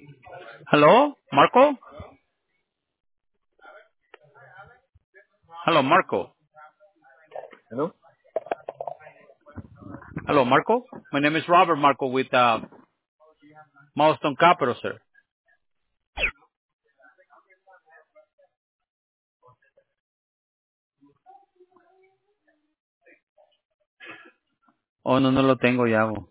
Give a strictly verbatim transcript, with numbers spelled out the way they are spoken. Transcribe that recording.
Hello, Marco? Hello, Marco. Hello? Hello, Marco. My name is Robert Marco with uh, Milestone Capital, sir. Oh, no, no lo tengo ya. Bo.